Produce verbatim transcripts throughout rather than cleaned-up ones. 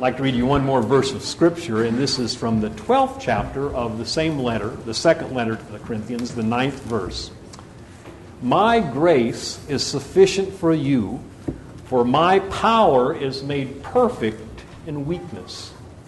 like to read you one more verse of Scripture, and this is from the twelfth chapter of the same letter, the second letter to the Corinthians, the ninth verse. My grace is sufficient for you, for my power is made perfect in weakness.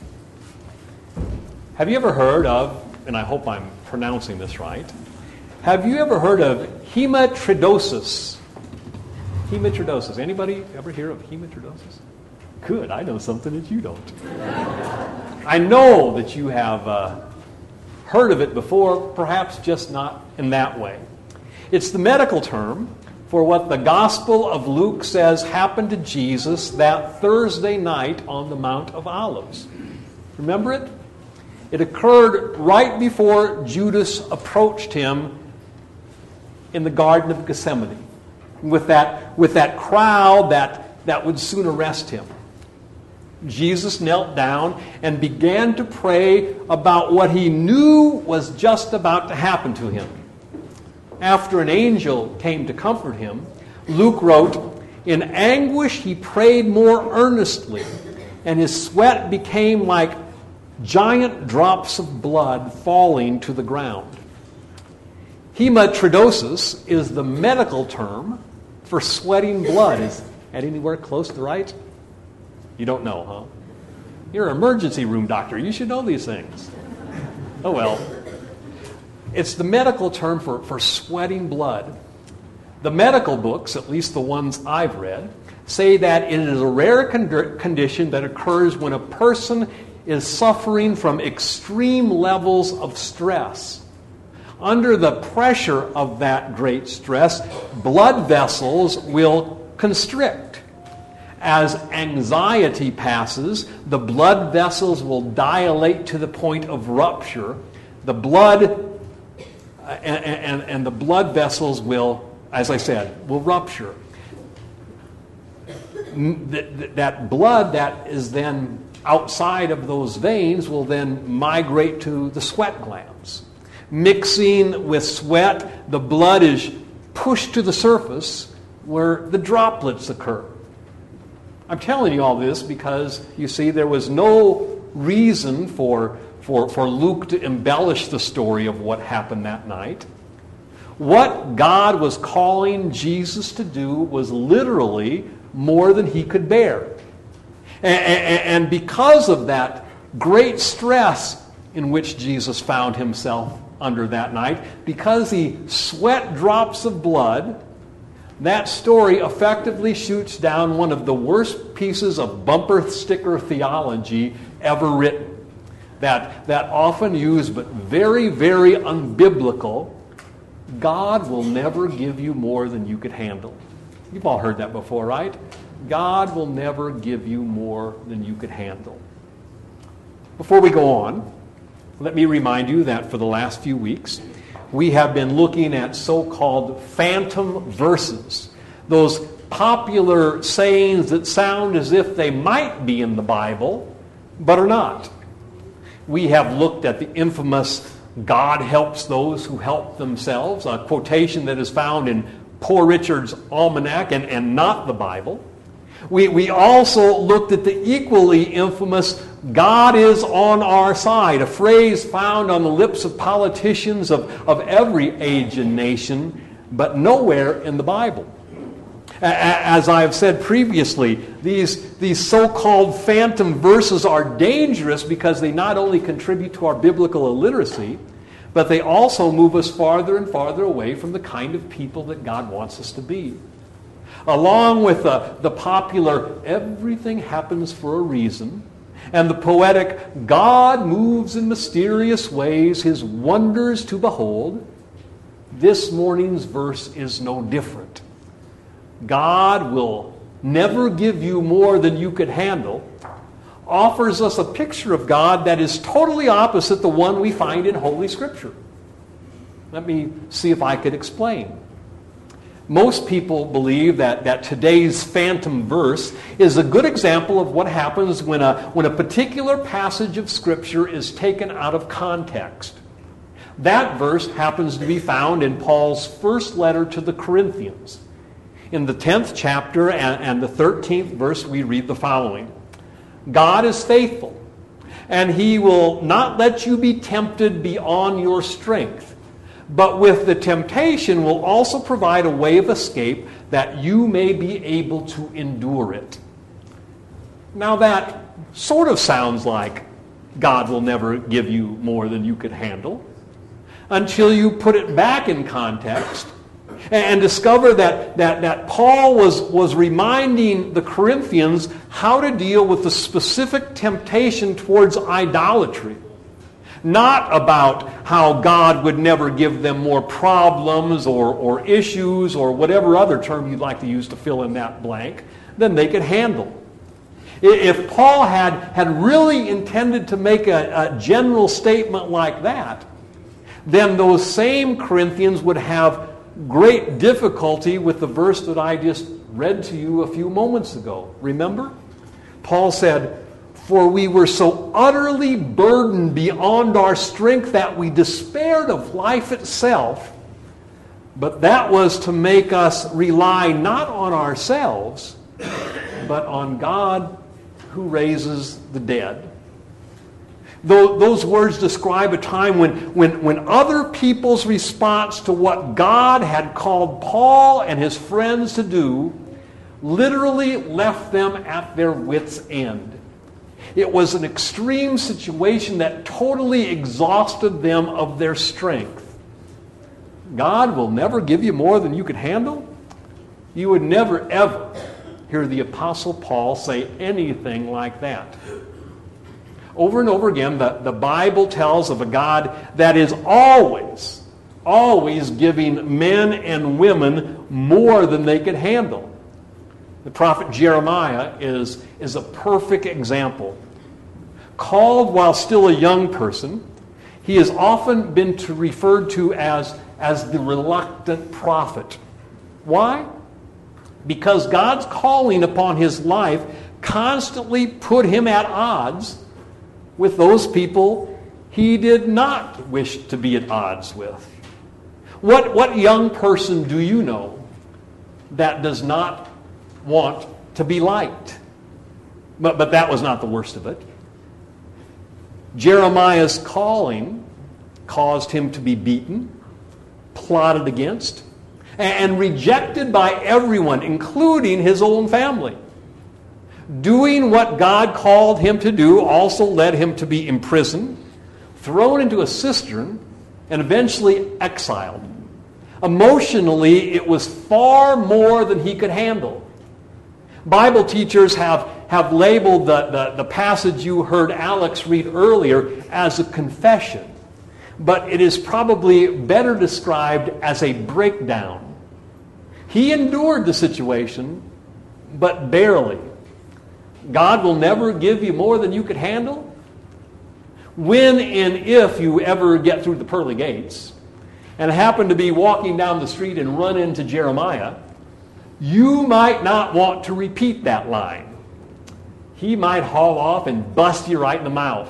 Have you ever heard of, and I hope I'm pronouncing this right, have you ever heard of hematidrosis? Hematidrosis. Anybody ever hear of hematidrosis? Good, I know something that you don't. I know that you have uh, heard of it before, perhaps just not in that way. It's the medical term for what the Gospel of Luke says happened to Jesus that Thursday night on the Mount of Olives. Remember it? It occurred right before Judas approached him in the Garden of Gethsemane with that, with that crowd that, that would soon arrest him. Jesus knelt down and began to pray about what he knew was just about to happen to him. After an angel came to comfort him, Luke wrote, "In anguish he prayed more earnestly, and his sweat became like giant drops of blood falling to the ground." Hematidrosis is the medical term for sweating blood. Is that anywhere close to right? You don't know, huh? You're an emergency room doctor. You should know these things. Oh well. It's the medical term for, for sweating blood. The medical books, at least the ones I've read, say that it is a rare con- condition that occurs when a person is suffering from extreme levels of stress. Under the pressure of that great stress, blood vessels will constrict. As anxiety passes, the blood vessels will dilate to the point of rupture. The blood and, and, and the blood vessels will, as I said, will rupture. That blood that is then outside of those veins will then migrate to the sweat glands. Mixing with sweat, the blood is pushed to the surface where the droplets occur. I'm telling you all this because, you see, there was no reason for, for, for Luke to embellish the story of what happened that night. What God was calling Jesus to do was literally more than he could bear. And, and, and because of that great stress in which Jesus found himself under that night, because he sweat drops of blood, that story effectively shoots down one of the worst pieces of bumper sticker theology ever written. That, that often used but very, very unbiblical. God will never give you more than you could handle. You've all heard that before, right? God will never give you more than you could handle. Before we go on, let me remind you that for the last few weeks, we have been looking at so-called phantom verses, those popular sayings that sound as if they might be in the Bible, but are not. We have looked at the infamous "God helps those who help themselves," a quotation that is found in Poor Richard's Almanac and, and not the Bible. We, we also looked at the equally infamous "God is on our side," a phrase found on the lips of politicians of, of every age and nation, but nowhere in the Bible. As I have said previously, these, these so-called phantom verses are dangerous because they not only contribute to our biblical illiteracy, but they also move us farther and farther away from the kind of people that God wants us to be. Along with the, the popular "everything happens for a reason," and the poetic "God moves in mysterious ways, his wonders to behold," this morning's verse is no different. God will never give you more than you could handle offers us a picture of God that is totally opposite the one we find in Holy Scripture. Let me see if I could explain. Most people believe that, that today's phantom verse is a good example of what happens when a, when a particular passage of Scripture is taken out of context. That verse happens to be found in Paul's first letter to the Corinthians. In the tenth chapter and, and the thirteenth verse, we read the following. God is faithful, and He will not let you be tempted beyond your strength. But with the temptation will also provide a way of escape that you may be able to endure it. Now that sort of sounds like God will never give you more than you could handle, until you put it back in context and discover that, that, that Paul was, was reminding the Corinthians how to deal with the specific temptation towards idolatry. Not about how God would never give them more problems or, or issues or whatever other term you'd like to use to fill in that blank than they could handle. If Paul had, had really intended to make a, a general statement like that, then those same Corinthians would have great difficulty with the verse that I just read to you a few moments ago. Remember? Paul said, "For we were so utterly burdened beyond our strength that we despaired of life itself, but that was to make us rely not on ourselves, but on God who raises the dead." Those words describe a time when, when, when other people's response to what God had called Paul and his friends to do literally left them at their wits' end. It was an extreme situation that totally exhausted them of their strength. God will never give you more than you could handle? You would never, ever hear the Apostle Paul say anything like that. Over and over again, the, the Bible tells of a God that is always, always giving men and women more than they could handle. The prophet Jeremiah is, is a perfect example. Called while still a young person, he has often been to, referred to as, as the reluctant prophet. Why? Because God's calling upon his life constantly put him at odds with those people he did not wish to be at odds with. What, what young person do you know that does not want to be liked? But, but that was not the worst of it. Jeremiah's calling caused him to be beaten, plotted against, and rejected by everyone, including his own family. Doing what God called him to do also led him to be imprisoned, thrown into a cistern, and eventually exiled. Emotionally, it was far more than he could handle. Bible teachers have, have labeled the, the, the passage you heard Alex read earlier as a confession, but it is probably better described as a breakdown. He endured the situation, but barely. God will never give you more than you could handle. When and if you ever get through the pearly gates and happen to be walking down the street and run into Jeremiah, you might not want to repeat that line. He might haul off and bust you right in the mouth.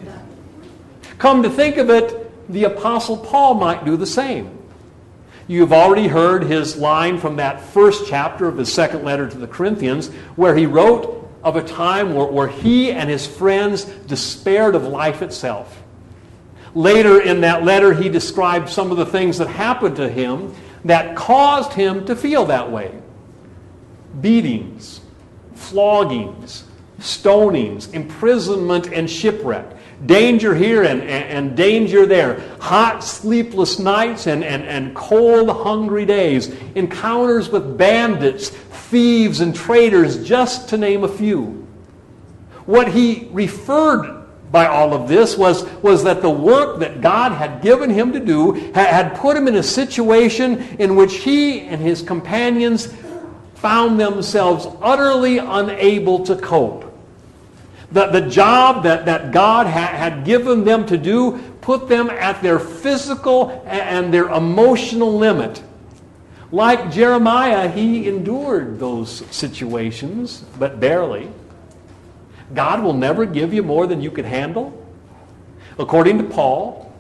Come to think of it, the Apostle Paul might do the same. You've already heard his line from that first chapter of his second letter to the Corinthians, where he wrote of a time where, where he and his friends despaired of life itself. Later in that letter, he described some of the things that happened to him that caused him to feel that way. Beatings, floggings, stonings, imprisonment, and shipwreck. Danger here and, and, and danger there. Hot, sleepless nights and, and, and cold, hungry days. Encounters with bandits, thieves, and traitors, just to name a few. What he referred by all of this was, was that the work that God had given him to do had put him in a situation in which he and his companions found themselves utterly unable to cope. The, the job that, that God ha, had given them to do put them at their physical and their emotional limit. Like Jeremiah, he endured those situations, but barely. God will never give you more than you could handle. According to Paul,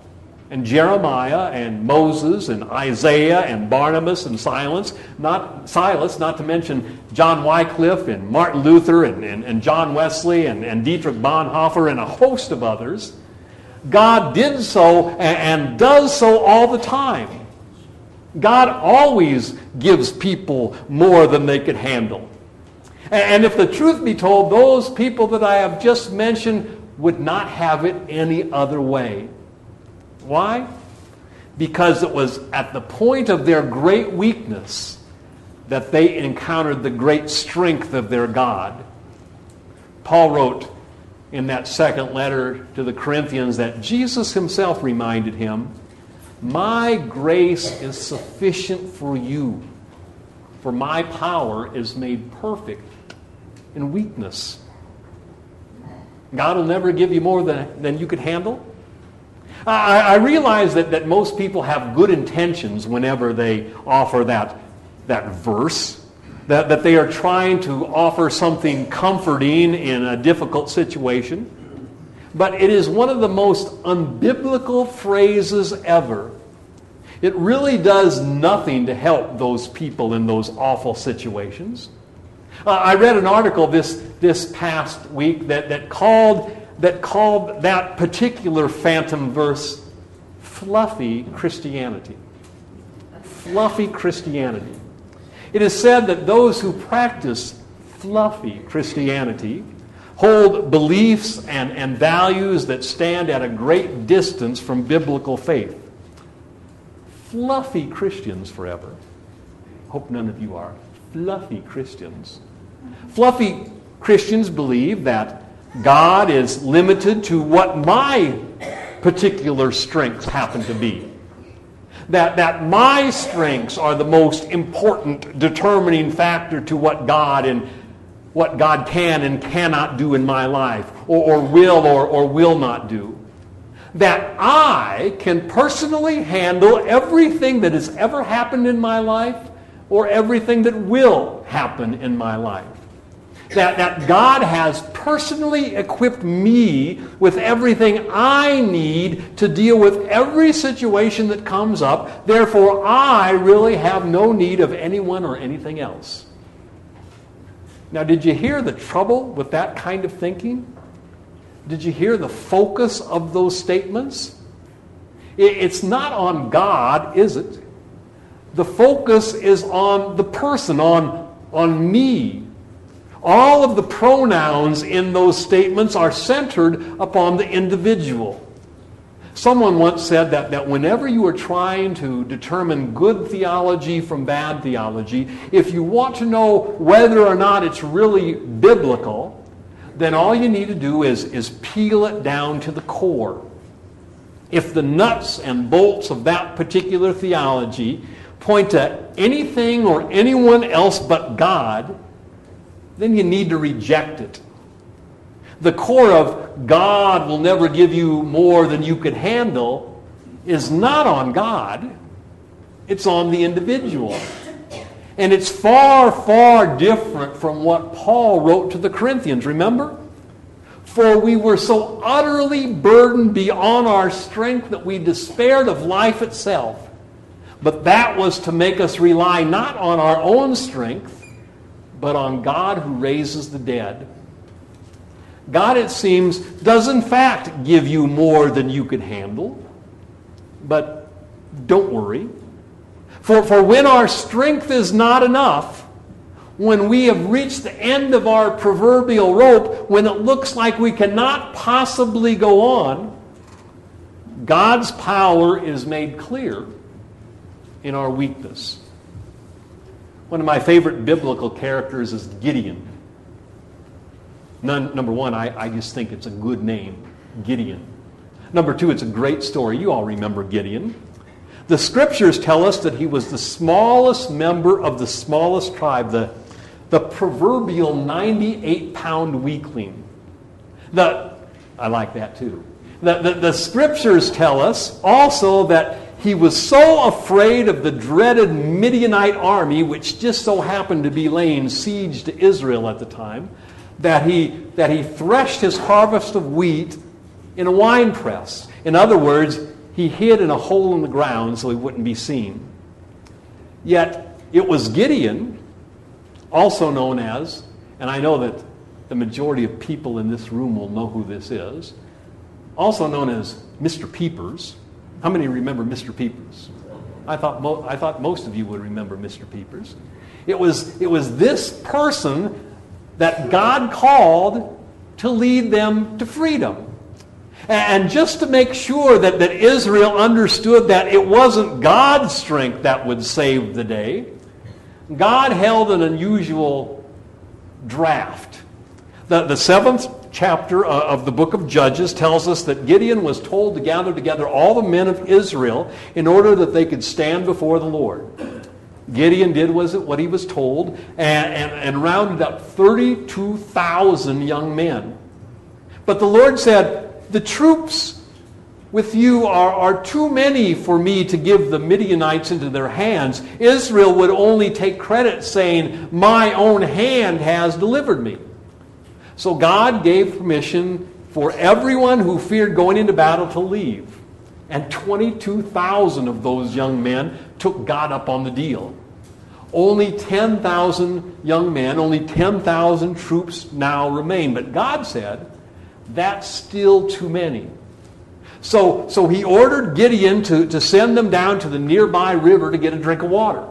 and Jeremiah and Moses and Isaiah and Barnabas and Silas, not Silas, not to mention John Wycliffe and Martin Luther and, and, and John Wesley and, and Dietrich Bonhoeffer and a host of others. God did so and, and does so all the time. God always gives people more than they could handle. And, and if the truth be told, those people that I have just mentioned would not have it any other way. Why? Because it was at the point of their great weakness that they encountered the great strength of their God. Paul wrote in that second letter to the Corinthians that Jesus himself reminded him, "My grace is sufficient for you, for my power is made perfect in weakness." God will never give you more than, than you could handle. I, I realize that, that most people have good intentions whenever they offer that, that verse, that, that they are trying to offer something comforting in a difficult situation. But it is one of the most unbiblical phrases ever. It really does nothing to help those people in those awful situations. Uh, I read an article this, this past week that, that, called, that called that particular phantom verse fluffy Christianity. Fluffy Christianity. It is said that those who practice fluffy Christianity hold beliefs and, and values that stand at a great distance from biblical faith. Fluffy Christians forever. Hope none of you are fluffy Christians. Fluffy Christians believe that God is limited to what my particular strengths happen to be. That, that my strengths are the most important determining factor to what God and what God can and cannot do in my life, or, or will or, or will not do. That I can personally handle everything that has ever happened in my life or everything that will happen in my life. That, that God has personally equipped me with everything I need to deal with every situation that comes up. Therefore, I really have no need of anyone or anything else. Now, did you hear the trouble with that kind of thinking? Did you hear the focus of those statements? It's not on God, is it? The focus is on the person, on, on me. All of the pronouns in those statements are centered upon the individual. Someone once said that, that whenever you are trying to determine good theology from bad theology, if you want to know whether or not it's really biblical, then all you need to do is, is peel it down to the core. If the nuts and bolts of that particular theology point to anything or anyone else but God, then you need to reject it. The core of God will never give you more than you could handle is not on God. It's on the individual. And it's far, far different from what Paul wrote to the Corinthians. Remember? For we were so utterly burdened beyond our strength that we despaired of life itself. But that was to make us rely not on our own strength, but on God who raises the dead. God, it seems, does in fact give you more than you could handle. But don't worry. For, for when our strength is not enough, when we have reached the end of our proverbial rope, when it looks like we cannot possibly go on, God's power is made clear in our weakness. One of my favorite biblical characters is Gideon. None, number one, I, I just think it's a good name, Gideon. Number two, it's a great story. You all remember Gideon. The scriptures tell us that he was the smallest member of the smallest tribe, the, the proverbial ninety-eight pound weakling. The, I like that too. The, the, the scriptures tell us also that he was so afraid of the dreaded Midianite army, which just so happened to be laying siege to Israel at the time, that he, that he threshed his harvest of wheat in a wine press. In other words, he hid in a hole in the ground so he wouldn't be seen. Yet it was Gideon, also known as, and I know that the majority of people in this room will know who this is, also known as Mister Peepers. How many remember Mister Peepers? I thought mo- I thought most of you would remember Mister Peepers. It was, it was this person that God called to lead them to freedom. And just to make sure that, that Israel understood that it wasn't God's strength that would save the day, God held an unusual draft. The, the seventh chapter of the book of Judges tells us that Gideon was told to gather together all the men of Israel in order that they could stand before the Lord. Gideon did was what he was told and, and, and rounded up thirty-two thousand young men. But the Lord said, the troops with you are, are too many for me to give the Midianites into their hands. Israel would only take credit saying, my own hand has delivered me. So God gave permission for everyone who feared going into battle to leave. And twenty-two thousand of those young men took God up on the deal. Only ten thousand young men, only ten thousand troops now remain. But God said, that's still too many. So, so he ordered Gideon to, to send them down to the nearby river to get a drink of water.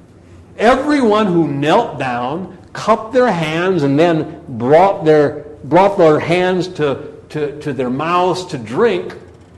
Everyone who knelt down cupped their hands and then brought their, brought their hands to, to, to their mouths to drink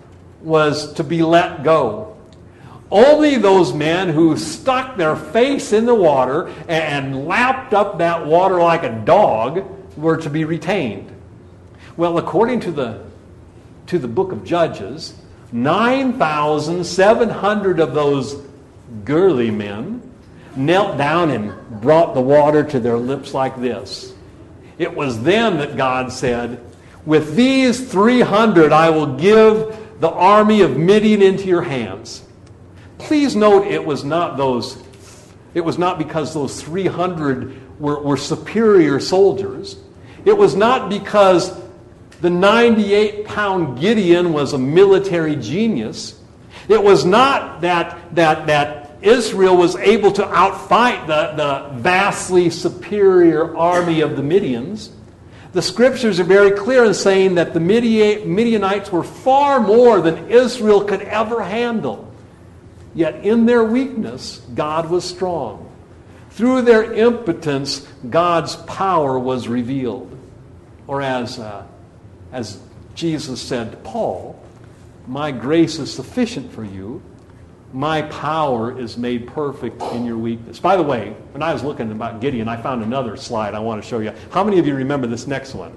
was to be let go. Only those men who stuck their face in the water and lapped up that water like a dog were to be retained. Well, according to the, to the book of Judges, nine thousand seven hundred of those girly men knelt down and brought the water to their lips like this. It was then that God said, with these three hundred I will give the army of Midian into your hands. Please note it was not those, it was not because those three hundred were, were superior soldiers. It was not because the ninety-eight pound Gideon was a military genius. It was not that, that, that Israel was able to outfight the, the vastly superior army of the Midians. The scriptures are very clear in saying that the Midianites were far more than Israel could ever handle. Yet in their weakness, God was strong. Through their impotence, God's power was revealed. Or as, uh, as Jesus said to Paul, my grace is sufficient for you. My power is made perfect in your weakness. By the way, when I was looking about Gideon, I found another slide I want to show you. How many of you remember this next one?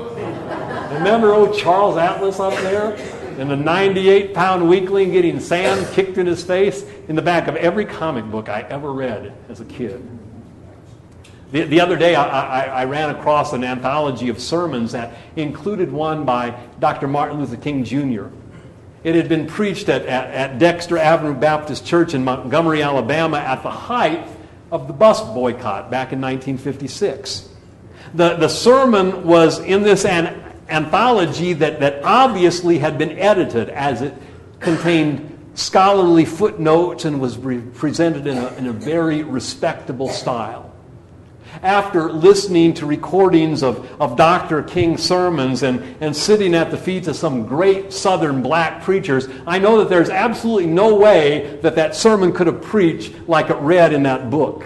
Remember old Charles Atlas up there? And the ninety-eight pound weakling getting sand kicked in his face in the back of every comic book I ever read as a kid. The, the other day, I, I, I ran across an anthology of sermons that included one by Doctor Martin Luther King Junior It had been preached at, at, at Dexter Avenue Baptist Church in Montgomery, Alabama at the height of the bus boycott back in nineteen fifty-six. The, the sermon was in this an, anthology that, that obviously had been edited as it contained scholarly footnotes and was re- presented in a, in a very respectable style. After listening to recordings of, of Doctor King's sermons and, and sitting at the feet of some great southern black preachers, I know that there's absolutely no way that that sermon could have preached like it read in that book.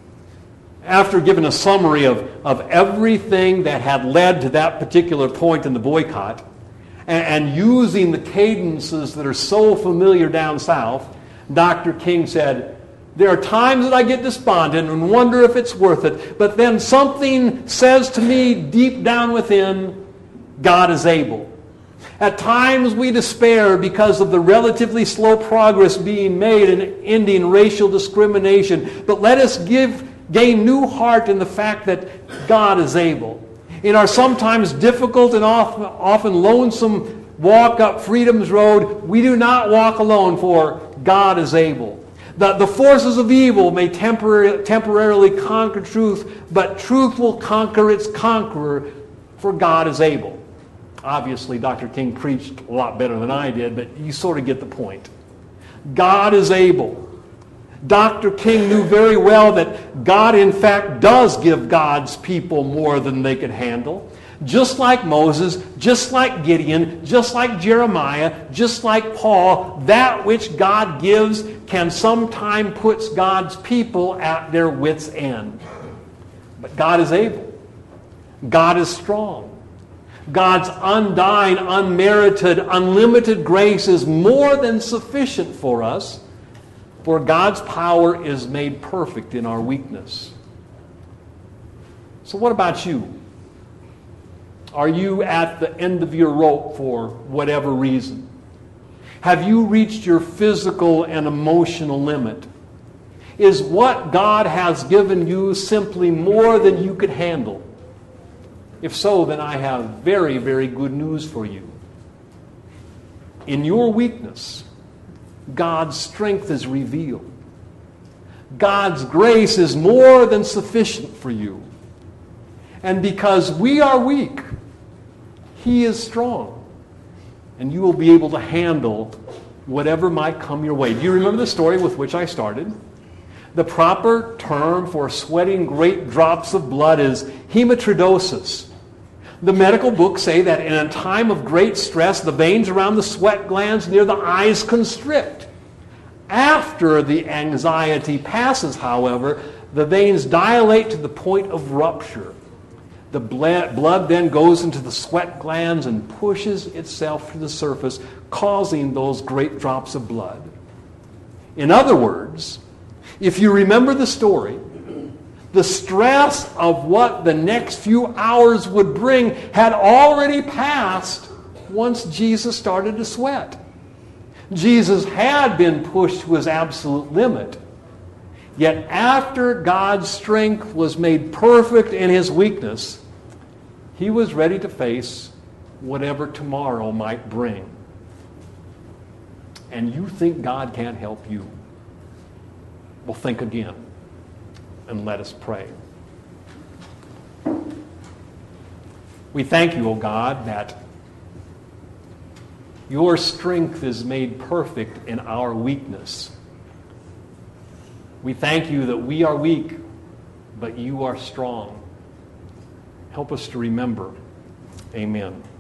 After giving a summary of, of everything that had led to that particular point in the boycott, and, and using the cadences that are so familiar down south, Doctor King said, there are times that I get despondent and wonder if it's worth it, but then something says to me deep down within, God is able. At times we despair because of the relatively slow progress being made in ending racial discrimination, but let us give gain new heart in the fact that God is able. In our sometimes difficult and often, often lonesome walk up Freedom's Road, we do not walk alone, for God is able. The, the forces of evil may tempor- temporarily conquer truth, but truth will conquer its conqueror, for God is able. Obviously, Doctor King preached a lot better than I did, but you sort of get the point. God is able. Doctor King knew very well that God, in fact, does give God's people more than they could handle. Just like Moses, just like Gideon, just like Jeremiah, just like Paul, that which God gives can sometimes put God's people at their wits' end. But God is able. God is strong. God's undying, unmerited, unlimited grace is more than sufficient for us, for God's power is made perfect in our weakness. So what about you? Are you at the end of your rope for whatever reason? Have you reached your physical and emotional limit? Is what God has given you simply more than you could handle? If so, then I have very, very good news for you. In your weakness, God's strength is revealed. God's grace is more than sufficient for you. And because we are weak, He is strong. And you will be able to handle whatever might come your way. Do you remember the story with which I started? The proper term for sweating great drops of blood is hematidrosis. The medical books say that in a time of great stress, the veins around the sweat glands near the eyes constrict. After the anxiety passes, however, the veins dilate to the point of rupture. The blood then goes into the sweat glands and pushes itself to the surface, causing those great drops of blood. In other words, if you remember the story, the stress of what the next few hours would bring had already passed once Jesus started to sweat. Jesus had been pushed to his absolute limit. Yet after God's strength was made perfect in his weakness, he was ready to face whatever tomorrow might bring. And you think God can't help you? Well, think again. And let us pray. We thank you, O God, that your strength is made perfect in our weakness. We thank you that we are weak, but you are strong. Help us to remember. Amen.